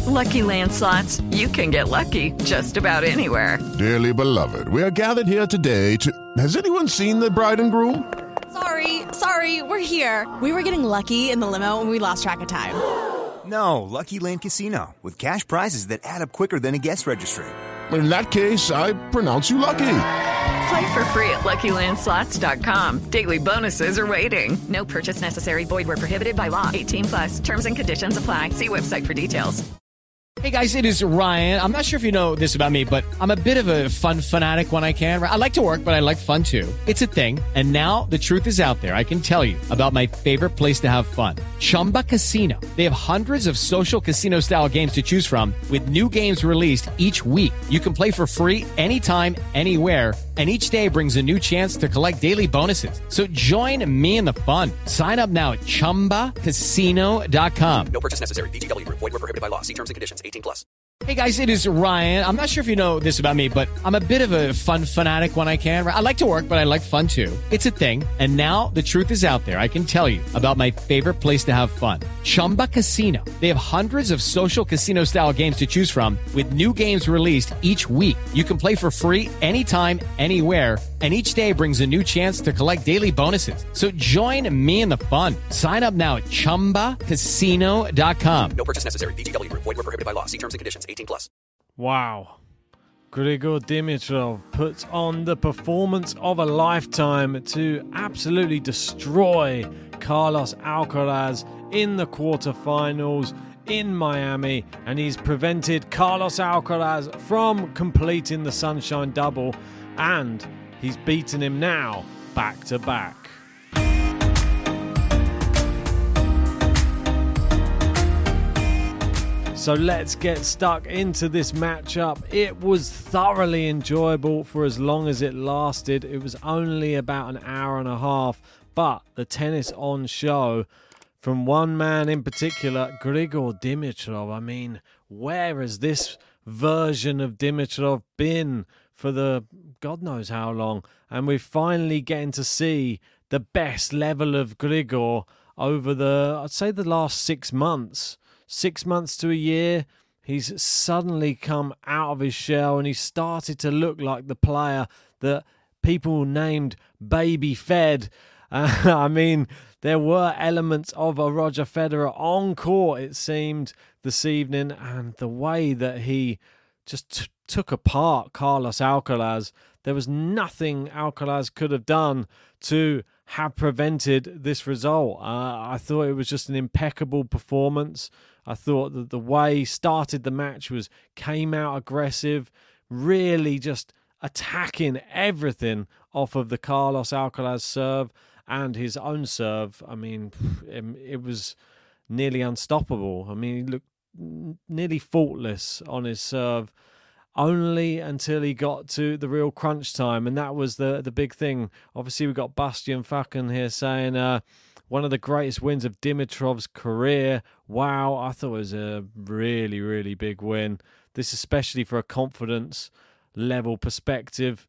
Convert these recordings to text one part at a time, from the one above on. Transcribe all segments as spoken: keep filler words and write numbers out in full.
Lucky Land Slots, you can get lucky just about anywhere. Dearly beloved, we are gathered here today to... Has anyone seen the bride and groom? Sorry, sorry, we're here. We were getting lucky in the limo and we lost track of time. No, Lucky Land Casino, with cash prizes that add up quicker than a guest registry. In that case, I pronounce you lucky. Play for free at Lucky Land Slots dot com. Daily bonuses are waiting. No purchase necessary. Void where prohibited by law. eighteen plus. Terms and conditions apply. See website for details. Hey guys, it is Ryan. I'm not sure if you know this about me, but I'm a bit of a fun fanatic when I can. I like to work, but I like fun too. It's a thing. And now the truth is out there. I can tell you about my favorite place to have fun. Chumba Casino. They have hundreds of social casino style games to choose from with new games released each week. You can play for free anytime, anywhere. And each day brings a new chance to collect daily bonuses. So join me in the fun. Sign up now at chumba casino dot com. No purchase necessary. V G W. Void where prohibited by law. See terms and conditions. eighteen plus. Hey guys, it is Ryan. I'm not sure if you know this about me, but I'm a bit of a fun fanatic when I can. I like to work, but I like fun too. It's a thing. And now the truth is out there. I can tell you about my favorite place to have fun. Chumba Casino. They have hundreds of social casino style games to choose from with new games released each week. You can play for free anytime, anywhere. And each day brings a new chance to collect daily bonuses. So join me in the fun. Sign up now at chumba casino dot com. No purchase necessary. V G W. Void where prohibited by law. See terms and conditions. eighteen plus. Wow. Grigor Dimitrov puts on the performance of a lifetime to absolutely destroy Carlos Alcaraz in the quarterfinals in Miami, and he's prevented Carlos Alcaraz from completing the Sunshine Double, and he's beaten him now back to back. So let's get stuck into this matchup. It was thoroughly enjoyable for as long as it lasted. It was only about an hour and a half, but the tennis on show from one man in particular, Grigor Dimitrov. I mean, where has this version of Dimitrov been for the God knows how long? And we're finally getting to see the best level of Grigor over the, I'd say the last six months. Six months to a year, he's suddenly come out of his shell and he's started to look like the player that people named Baby Fed. Uh, I mean, there were elements of a Roger Federer on court, it seemed, this evening, and the way that he just t- took apart Carlos Alcaraz, there was nothing Alcaraz could have done to have prevented this result. Uh, I thought it was just an impeccable performance. I thought that the way he started the match was came out aggressive, really just attacking everything off of the Carlos Alcaraz serve and his own serve. I mean, it, it was nearly unstoppable. I mean, he looked nearly faultless on his serve, only until he got to the real crunch time, and that was the the big thing. Obviously, we got Bastian Fakan here saying uh, one of the greatest wins of Dimitrov's career. Wow, I thought it was a really, really big win. This especially for a confidence level perspective.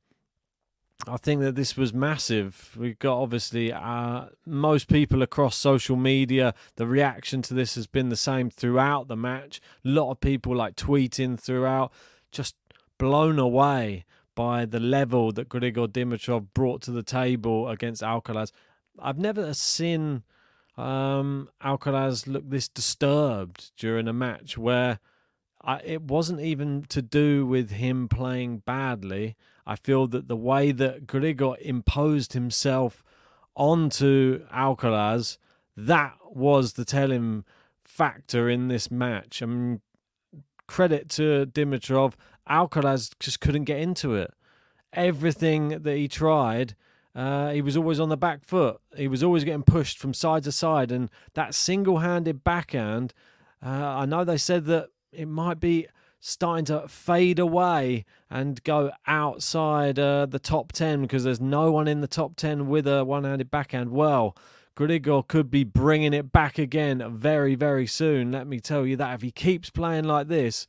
I think that this was massive. We've got obviously uh, most people across social media, the reaction to this has been the same throughout the match. A lot of people like tweeting throughout, just blown away by the level that Grigor Dimitrov brought to the table against Alcaraz. I've never seen um, Alcaraz look this disturbed during a match where I, it wasn't even to do with him playing badly. I feel that the way that Grigor imposed himself onto Alcaraz, that was the telling factor in this match. I mean, credit to Dimitrov, Alcaraz just couldn't get into it. Everything that he tried, uh, he was always on the back foot. He was always getting pushed from side to side. And that single-handed backhand, uh, I know they said that it might be starting to fade away and go outside uh, the top ten because there's no one in the top ten with a one-handed backhand. Well, Grigor could be bringing it back again very, very soon. Let me tell you that. If he keeps playing like this,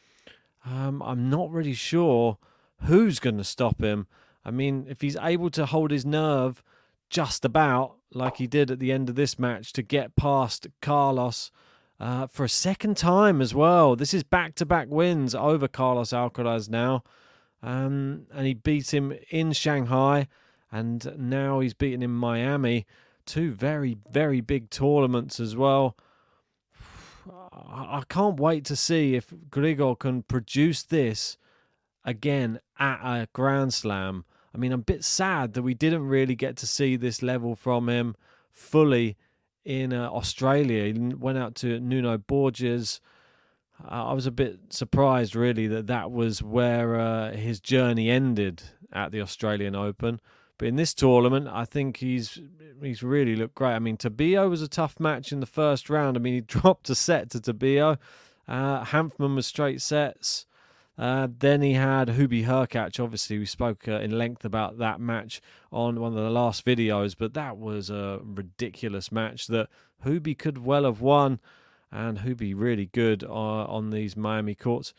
um, I'm not really sure who's going to stop him. I mean, if he's able to hold his nerve just about like he did at the end of this match to get past Carlos, uh, for a second time as well. This is back-to-back wins over Carlos Alcaraz now. Um, and he beat him in Shanghai, and now he's beaten in Miami. Two very, very big tournaments as well. I can't wait to see if Grigor can produce this again at a Grand Slam. I mean, I'm a bit sad that we didn't really get to see this level from him fully in uh, Australia. He went out to Nuno Borges. Uh, I was a bit surprised, really, that that was where uh, his journey ended at the Australian Open. But in this tournament, I think he's he's really looked great. I mean, Tabio was a tough match in the first round. I mean, he dropped a set to Tabio. Uh, Hanfmann was straight sets. Uh, then he had Hubie Hurkacz. Obviously, we spoke uh, in length about that match on one of the last videos, but that was a ridiculous match that Hubie could well have won, and Hubie really good uh, on these Miami courts.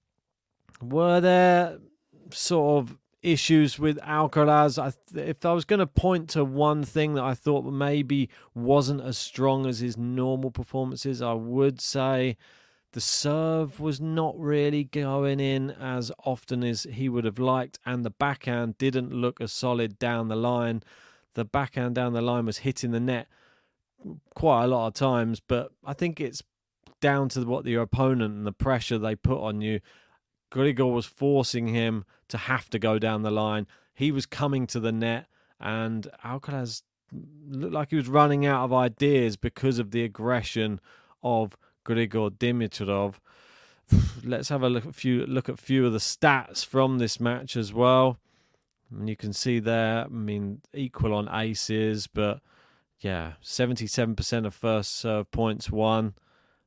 Were there sort of issues with Alcaraz? I th- if I was going to point to one thing that I thought maybe wasn't as strong as his normal performances, I would say the serve was not really going in as often as he would have liked, and the backhand didn't look as solid down the line. The backhand down the line was hitting the net quite a lot of times, but I think it's down to what your opponent and the pressure they put on you. Grigor was forcing him to have to go down the line. He was coming to the net, and Alcaraz looked like he was running out of ideas because of the aggression of Grigor Dimitrov. Let's have a look at few look at few of the stats from this match as well. And you can see there, I mean, equal on aces, but yeah, seventy-seven percent of first serve points won,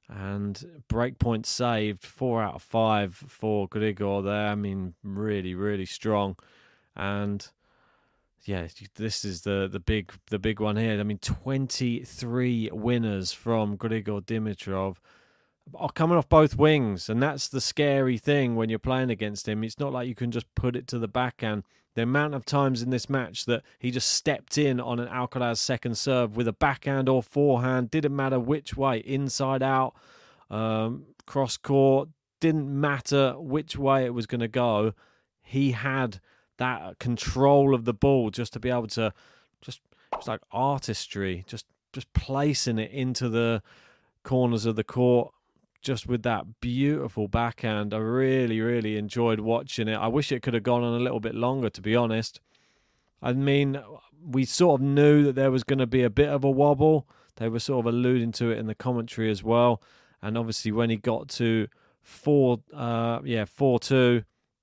and break points saved, four out of five for Grigor there. I mean, really, really strong. And yeah, this is the the big the big one here. I mean, twenty-three winners from Grigor Dimitrov are coming off both wings, and that's the scary thing when you're playing against him. It's not like you can just put it to the backhand. The amount of times in this match that he just stepped in on an Alcaraz second serve with a backhand or forehand, didn't matter which way, inside out, um, cross court, didn't matter which way it was going to go. He had that control of the ball just to be able to just, it was like artistry, just just placing it into the corners of the court, just with that beautiful backhand. I really, really enjoyed watching it. I wish it could have gone on a little bit longer, to be honest. I mean, we sort of knew that there was going to be a bit of a wobble. They were sort of alluding to it in the commentary as well. And obviously when he got to four, uh, yeah, four two,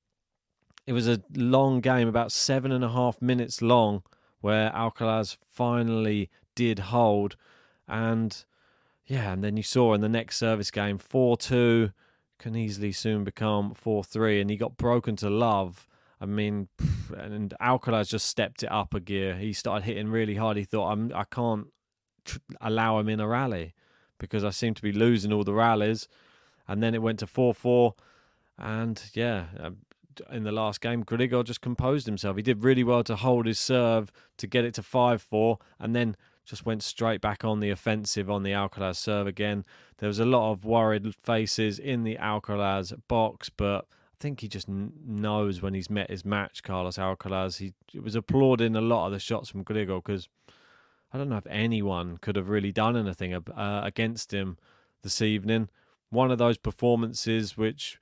it was a long game, about seven and a half minutes long, where Alcaraz finally did hold. And yeah, and then you saw in the next service game, four two can easily soon become four three, and he got broken to love. I mean, and Alcaraz just stepped it up a gear. He started hitting really hard. He thought, I'm, I can't tr- allow him in a rally because I seem to be losing all the rallies. And then it went to four four, and yeah, in the last game, Grigor just composed himself. He did really well to hold his serve to get it to five four, and then just went straight back on the offensive on the Alcaraz serve again. There was a lot of worried faces in the Alcaraz box, but I think he just n- knows when he's met his match, Carlos Alcaraz. He was applauding a lot of the shots from Grigor because I don't know if anyone could have really done anything uh, against him this evening. One of those performances which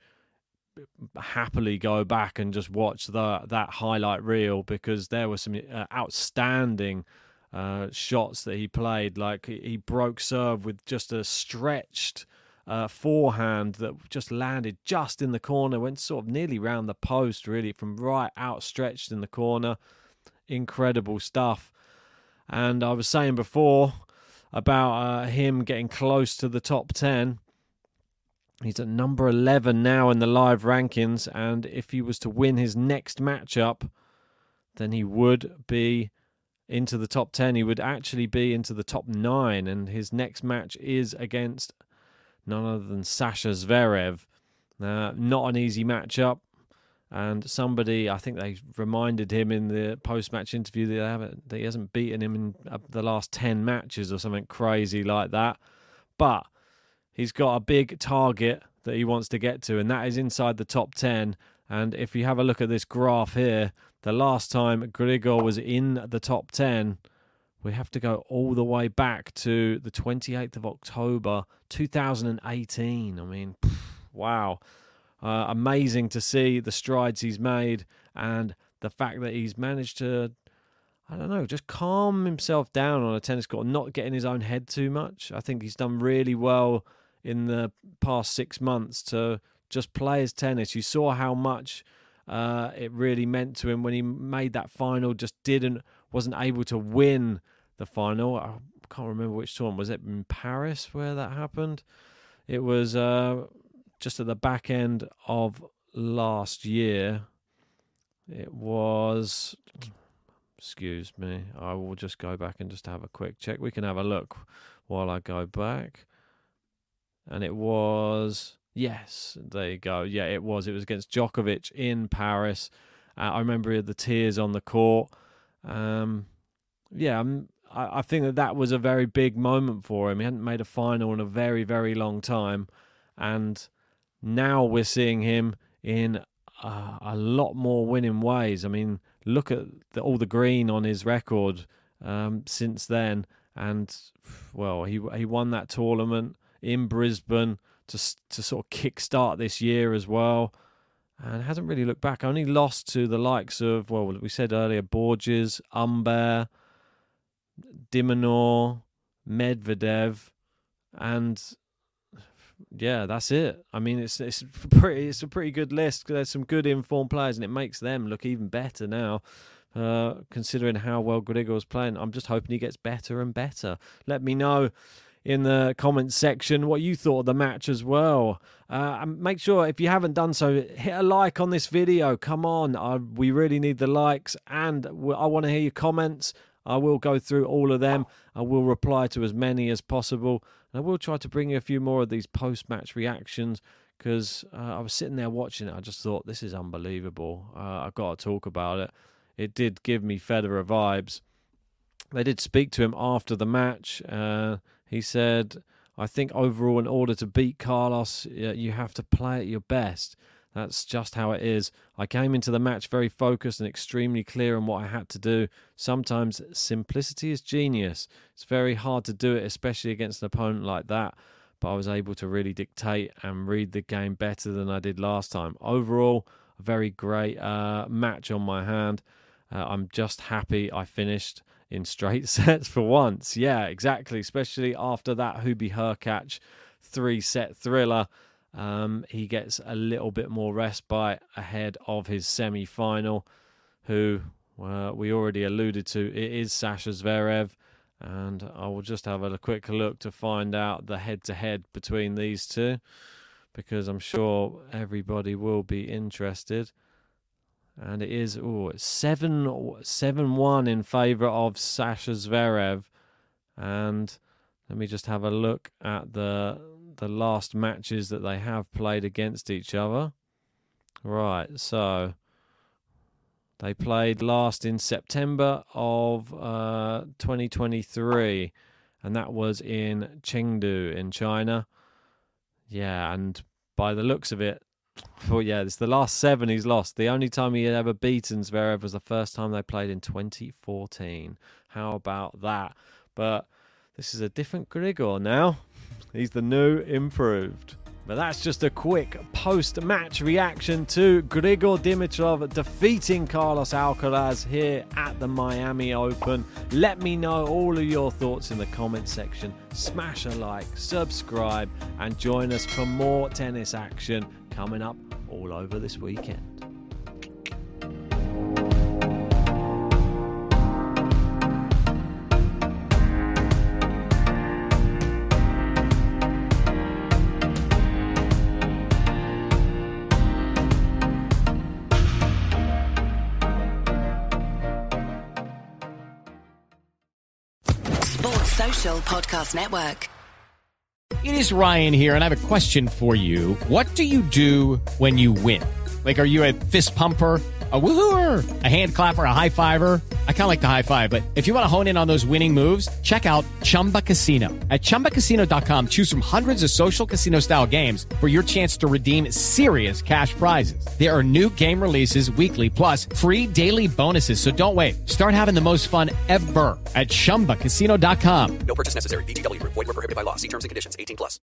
happily go back and just watch the, that highlight reel, because there were some uh, outstanding Uh, shots that he played. Like he, he broke serve with just a stretched uh, forehand that just landed just in the corner, went sort of nearly round the post, really, from right outstretched in the corner. Incredible stuff. And I was saying before about uh, him getting close to the top ten. He's at number eleven now in the live rankings, and if he was to win his next matchup, then he would be into the top ten. He would actually be into the top nine, and his next match is against none other than Sasha Zverev. Uh, not an easy matchup, and somebody, I think they reminded him in the post-match interview that, they haven't, that he hasn't beaten him in uh, the last ten matches or something crazy like that. But he's got a big target that he wants to get to, and that is inside the top ten. And if you have a look at this graph here, the last time Grigor was in the top ten, we have to go all the way back to the twenty-eighth of October, two thousand eighteen. I mean, pff, wow. Uh, amazing to see the strides he's made and the fact that he's managed to, I don't know, just calm himself down on a tennis court and not get in his own head too much. I think he's done really well in the past six months to just play his tennis. You saw how much uh, it really meant to him when he made that final, just didn't, wasn't able to win the final. I can't remember which tournament. Was it in Paris where that happened? It was uh, just at the back end of last year. It was... Excuse me. I will just go back and just have a quick check. We can have a look while I go back. And it was... Yes, there you go. Yeah, it was. It was against Djokovic in Paris. Uh, I remember the tears on the court. Um, yeah, I'm, I, I think that that was a very big moment for him. He hadn't made a final in a very, very long time. And now we're seeing him in uh, a lot more winning ways. I mean, look at the, all the green on his record um, since then. And, well, he he won that tournament in Brisbane to to sort of kickstart this year as well, and hasn't really looked back. Only lost to the likes of, well, we said earlier, Borges, Humbert, de Minaur, Medvedev, and yeah, that's it. I mean, it's it's pretty it's a pretty good list. There's some good informed players, and it makes them look even better now. Uh, considering how well Grigor's playing, I'm just hoping he gets better and better. Let me know in the comments section what you thought of the match as well. Uh, and make sure, if you haven't done so, hit a like on this video. Come on, I, we really need the likes, and I want to hear your comments. I will go through all of them. I will reply to as many as possible. And I will try to bring you a few more of these post-match reactions, because uh, I was sitting there watching it. I just thought, this is unbelievable. Uh, I've got to talk about it. It did give me Federer vibes. They did speak to him after the match. Uh, he said, I think overall, in order to beat Carlos, you have to play at your best. That's just how it is. I came into the match very focused and extremely clear on what I had to do. Sometimes simplicity is genius. It's very hard to do it, especially against an opponent like that. But I was able to really dictate and read the game better than I did last time. Overall, a very great uh, match on my hand. Uh, I'm just happy I finished in straight sets for once. Yeah, exactly. Especially after that Hubie Hurkacz three-set thriller. Um, he gets a little bit more respite ahead of his semi-final, who uh, we already alluded to. It is Sasha Zverev. And I will just have a quick look to find out the head-to-head between these two, because I'm sure everybody will be interested. And it is, oh, it's seven, seven one in favour of Sasha Zverev. And let me just have a look at the the last matches that they have played against each other. Right, so they played last in September of uh, twenty twenty-three, and that was in Chengdu in China. Yeah, and by the looks of it, well, yeah, it's the last seven he's lost. The only time he had ever beaten Zverev was the first time they played in twenty fourteen. How about that? But this is a different Grigor now. He's the new improved. But that's just a quick post-match reaction to Grigor Dimitrov defeating Carlos Alcaraz here at the Miami Open. Let me know all of your thoughts in the comment section. Smash a like, subscribe, and join us for more tennis action coming up all over this weekend. Social Podcast Network. It is Ryan here, and I have a question for you. What do you do when you win? Like, are you a fist pumper, a woohooer, a hand clapper, a high fiver? I kind of like the high five, but if you want to hone in on those winning moves, check out Chumba Casino. At chumba casino dot com, choose from hundreds of social casino style games for your chance to redeem serious cash prizes. There are new game releases weekly, plus free daily bonuses. So don't wait. Start having the most fun ever at chumba casino dot com. No purchase necessary. V G W Group. Void where prohibited by law. See terms and conditions. eighteen plus.